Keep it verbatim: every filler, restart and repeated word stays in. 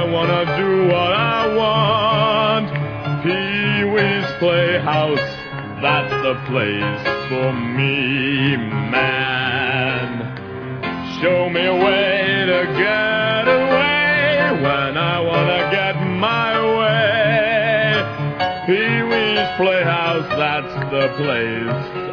wanna do what I want. Pee-wee's Playhouse, that's the place for me, man. Show me a way to get away when I wanna get my way. Pee-wee's Playhouse, that's the place